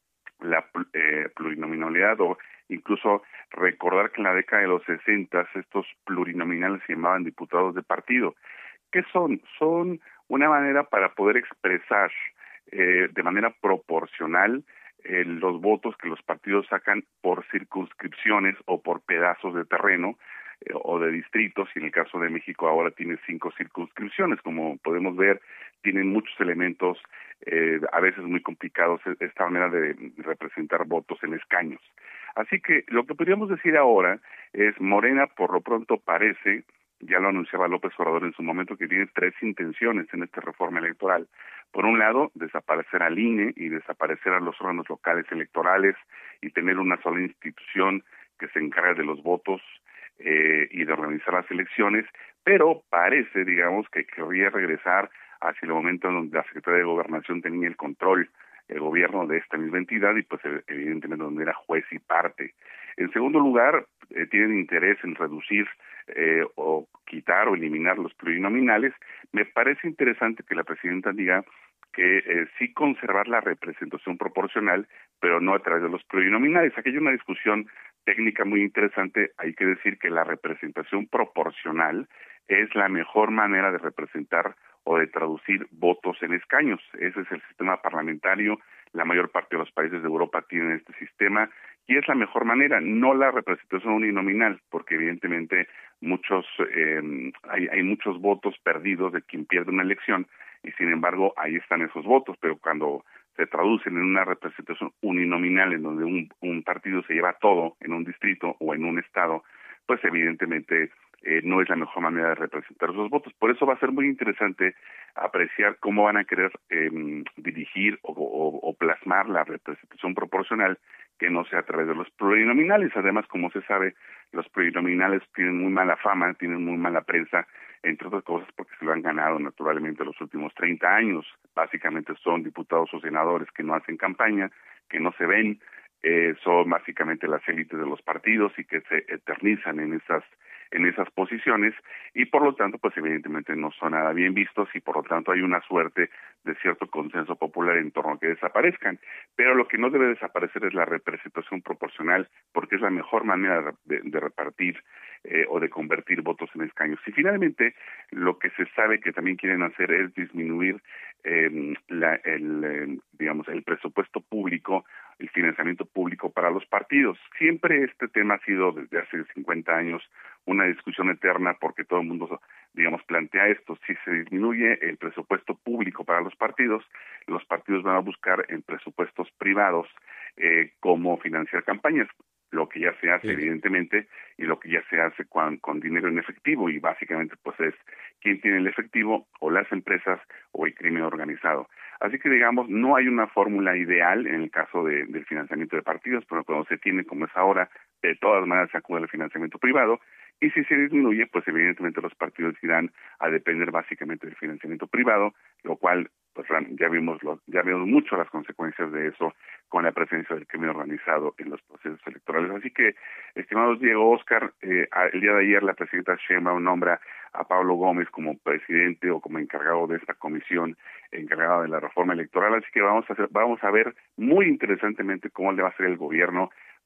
S12: la eh, plurinominalidad, o incluso recordar que en la década de los sesenta estos plurinominales se llamaban diputados de partido. ¿Qué son? Son una manera para poder expresar eh, de manera proporcional eh, los votos que los partidos sacan por circunscripciones o por pedazos de terreno eh, o de distritos, y en el caso de México ahora tiene cinco circunscripciones. Como podemos ver, tienen muchos elementos eh, a veces muy complicados esta manera de representar votos en escaños. Así que lo que podríamos decir ahora es Morena por lo pronto parece, ya lo anunciaba López Obrador en su momento, que tiene tres intenciones en esta reforma electoral. Por un lado, desaparecer al I N E y desaparecer a los órganos locales electorales y tener una sola institución que se encargue de los votos eh, y de organizar las elecciones, pero parece, digamos, que querría regresar hacia el momento en donde la Secretaría de Gobernación tenía el control, el gobierno de esta misma entidad, y pues evidentemente donde era juez y parte. En segundo lugar, eh, tienen interés en reducir eh, o quitar o eliminar los plurinominales. Me parece interesante que la presidenta diga que eh, sí conservar la representación proporcional, pero no a través de los plurinominales. Aquí hay una discusión técnica muy interesante. Hay que decir que la representación proporcional es la mejor manera de representar o de traducir votos en escaños. Ese es el sistema parlamentario. La mayor parte de los países de Europa tienen este sistema y es la mejor manera, no la representación uninominal, porque evidentemente muchos eh, hay, hay muchos votos perdidos de quien pierde una elección y sin embargo ahí están esos votos, pero cuando se traducen en una representación uninominal en donde un, un partido se lleva todo en un distrito o en un estado, pues evidentemente eh, no es la mejor manera de representar esos votos. Por eso va a ser muy interesante apreciar cómo van a querer eh, dirigir o, o, o plasmar la representación proporcional que no sea a través de los plurinominales. Además, como se sabe, los plurinominales tienen muy mala fama, tienen muy mala prensa, entre otras cosas porque se lo han ganado naturalmente los últimos treinta años. Básicamente son diputados o senadores que no hacen campaña, que no se ven, eh, son básicamente las élites de los partidos y que se eternizan en esas en esas posiciones y por lo tanto pues evidentemente no son nada bien vistos y por lo tanto hay una suerte de cierto consenso popular en torno a que desaparezcan, pero lo que no debe desaparecer es la representación proporcional porque es la mejor manera de, de repartir eh, o de convertir votos en escaños. Y finalmente lo que se sabe que también quieren hacer es disminuir eh, la, el eh, digamos el presupuesto público, el financiamiento público para los partidos. Siempre este tema ha sido desde hace cincuenta años una discusión eterna porque todo el mundo, digamos, plantea esto. Si se disminuye el presupuesto público para los partidos, los partidos van a buscar en presupuestos privados eh, cómo financiar campañas, lo que ya se hace sí. evidentemente y lo que ya se hace con, con dinero en efectivo y básicamente pues es quién tiene el efectivo o las empresas o el crimen organizado. Así que digamos no hay una fórmula ideal en el caso de, del financiamiento de partidos, pero cuando se tiene como es ahora, de todas maneras se acude al financiamiento privado y si se disminuye pues evidentemente los partidos irán a depender básicamente del financiamiento privado, lo cual pues ya vimos lo, ya vimos mucho las consecuencias de eso con la presencia del crimen organizado en los procesos electorales. Así que, estimados Diego, Oscar, eh, el día de ayer la presidenta Sheinbaum nombra a Pablo Gómez como presidente o como encargado de esta comisión encargada de la reforma electoral, así que vamos a hacer, vamos a ver muy interesantemente cómo le va a hacer el gobierno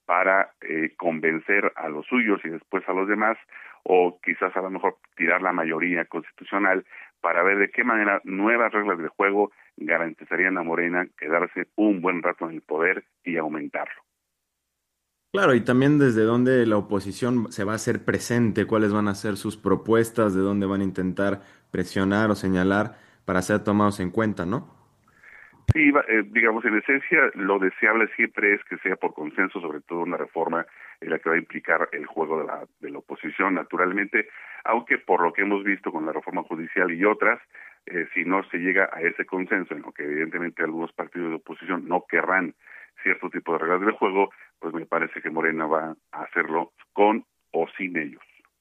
S12: para eh, convencer a los suyos y después a los demás, o quizás a lo mejor tirar la mayoría constitucional para ver de qué manera nuevas reglas de juego garantizarían a Morena quedarse un buen rato en el poder y aumentarlo.
S4: Claro, y también desde dónde la oposición se va a hacer presente, cuáles van a ser sus propuestas, de dónde van a intentar presionar o señalar para ser tomados en cuenta, ¿no?
S12: Sí, eh, digamos, en esencia, lo deseable siempre es que sea por consenso, sobre todo una reforma en la que va a implicar el juego de la, de la oposición, naturalmente, aunque por lo que hemos visto con la reforma judicial y otras, eh, si no se llega a ese consenso, en lo que evidentemente algunos partidos de oposición no querrán cierto tipo de reglas del juego, pues me parece que Morena va a hacerlo con o sin ellos.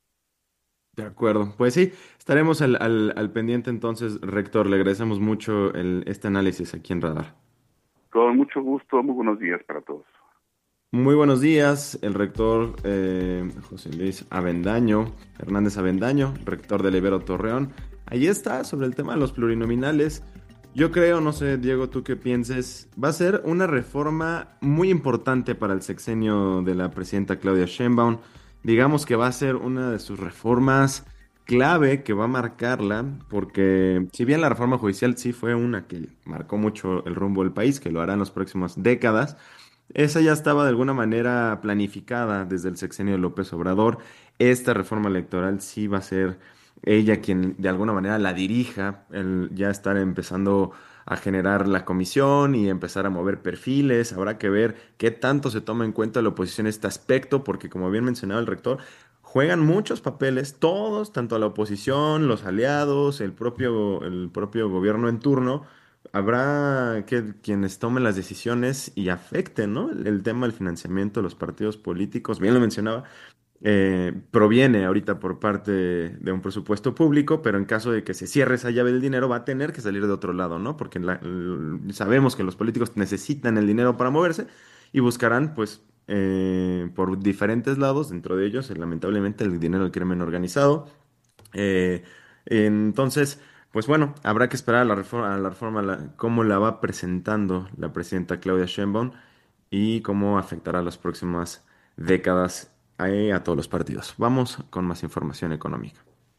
S4: De acuerdo, pues sí, estaremos al, al, al pendiente entonces, rector, le agradecemos mucho el, este análisis aquí en Radar.
S12: Con mucho gusto, muy buenos días para todos.
S4: Muy buenos días, el rector eh, José Luis Avendaño, Hernández Avendaño, rector del Ibero Torreón. Ahí está, sobre el tema de los plurinominales. Yo creo, no sé, Diego, tú qué pienses, va a ser una reforma muy importante para el sexenio de la presidenta Claudia Sheinbaum. Digamos que va a ser una de sus reformas clave que va a marcarla, porque si bien la reforma judicial sí fue una que marcó mucho el rumbo del país, que lo hará en las próximas décadas, esa ya estaba de alguna manera planificada desde el sexenio de López Obrador. Esta reforma electoral sí va a ser ella quien de alguna manera la dirija, el ya estar empezando a generar la comisión y empezar a mover perfiles. Habrá que ver qué tanto se toma en cuenta la oposición en este aspecto, porque como bien mencionaba el rector, juegan muchos papeles, todos, tanto la oposición, los aliados, el propio, el propio gobierno en turno. Habrá que quienes tomen las decisiones y afecten, ¿no? El, el tema del financiamiento de los partidos políticos, bien lo mencionaba, eh, proviene ahorita por parte de un presupuesto público, pero en caso de que se cierre esa llave del dinero va a tener que salir de otro lado, ¿no? Porque la, el, sabemos que los políticos necesitan el dinero para moverse y buscarán, pues, eh, por diferentes lados, dentro de ellos, lamentablemente, el dinero del crimen organizado. Eh, entonces, pues bueno, habrá que esperar a la reforma, a la reforma la, cómo la va presentando la presidenta Claudia Sheinbaum y cómo afectará las próximas décadas a todos los partidos. Vamos con más información económica.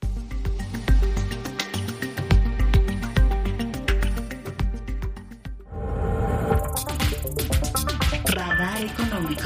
S1: Radar económico.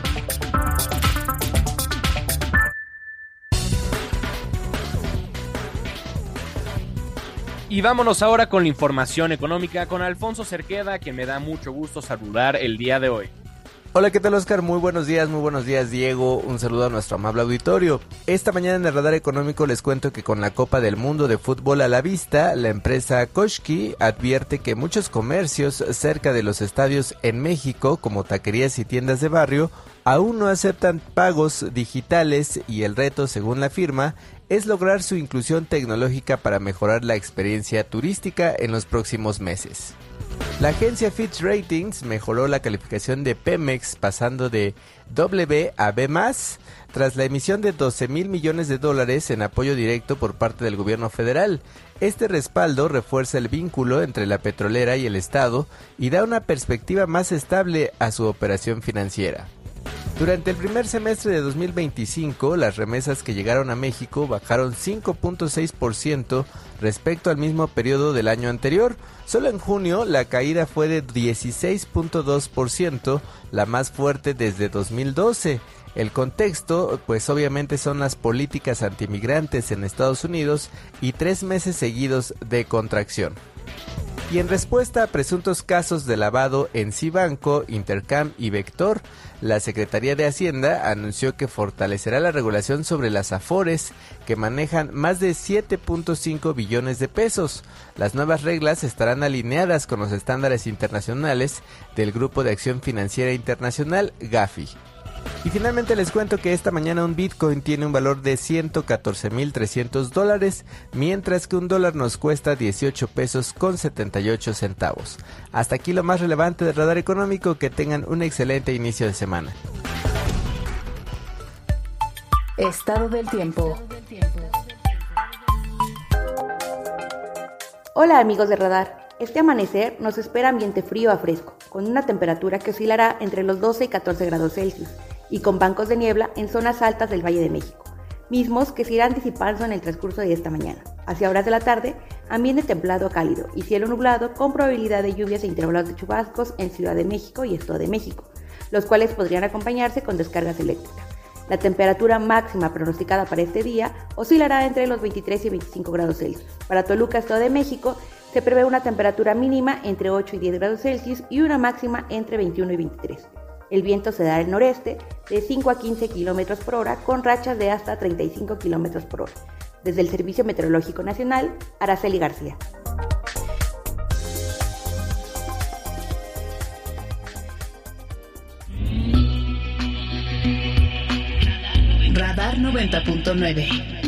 S5: Y vámonos ahora con la información económica con Alfonso Cerqueda, que me da mucho gusto saludar el día de hoy.
S13: Hola, ¿qué tal, Oscar? Muy buenos días, muy buenos días, Diego. Un saludo a nuestro amable auditorio. Esta mañana en el Radar Económico les cuento que con la Copa del Mundo de Fútbol a la vista, la empresa Koshki advierte que muchos comercios cerca de los estadios en México, como taquerías y tiendas de barrio, aún no aceptan pagos digitales y el reto, según la firma, es lograr su inclusión tecnológica para mejorar la experiencia turística en los próximos meses. La agencia Fitch Ratings mejoró la calificación de Pemex pasando de W a B más, tras la emisión de doce mil millones de dólares en apoyo directo por parte del gobierno federal. Este respaldo refuerza el vínculo entre la petrolera y el Estado y da una perspectiva más estable a su operación financiera. Durante el primer semestre de dos mil veinticinco, las remesas que llegaron a México bajaron cinco punto seis por ciento respecto al mismo periodo del año anterior. Solo en junio la caída fue de dieciséis punto dos por ciento, la más fuerte desde dos mil doce. El contexto, pues obviamente son las políticas antimigrantes en Estados Unidos y tres meses seguidos de contracción. Y en respuesta a presuntos casos de lavado en Cibanco, Intercam y Vector, la Secretaría de Hacienda anunció que fortalecerá la regulación sobre las Afores, que manejan más de siete punto cinco billones de pesos. Las nuevas reglas estarán alineadas con los estándares internacionales del Grupo de Acción Financiera Internacional, GAFI. Y finalmente les cuento que esta mañana un Bitcoin tiene un valor de ciento catorce mil trescientos dólares, mientras que un dólar nos cuesta dieciocho pesos con setenta y ocho centavos. Hasta aquí lo más relevante del Radar Económico, que tengan un excelente inicio de semana.
S1: Estado del tiempo.
S14: Hola amigos de Radar. Este amanecer nos espera ambiente frío a fresco, con una temperatura que oscilará entre los doce y catorce grados Celsius, y con bancos de niebla en zonas altas del Valle de México, mismos que se irán disipando en el transcurso de esta mañana. Hacia horas de la tarde, ambiente templado a cálido y cielo nublado con probabilidad de lluvias e intervalos de chubascos en Ciudad de México y Estado de México, los cuales podrían acompañarse con descargas eléctricas. La temperatura máxima pronosticada para este día oscilará entre los veintitrés y veinticinco grados Celsius. Para Toluca, Estado de México, se prevé una temperatura mínima entre ocho y diez grados Celsius y una máxima entre veintiuno y veintitrés. El viento se dará al noreste de cinco a quince kilómetros por hora con rachas de hasta treinta y cinco kilómetros por hora. Desde el Servicio Meteorológico Nacional, Araceli García.
S1: Radar noventa punto nueve.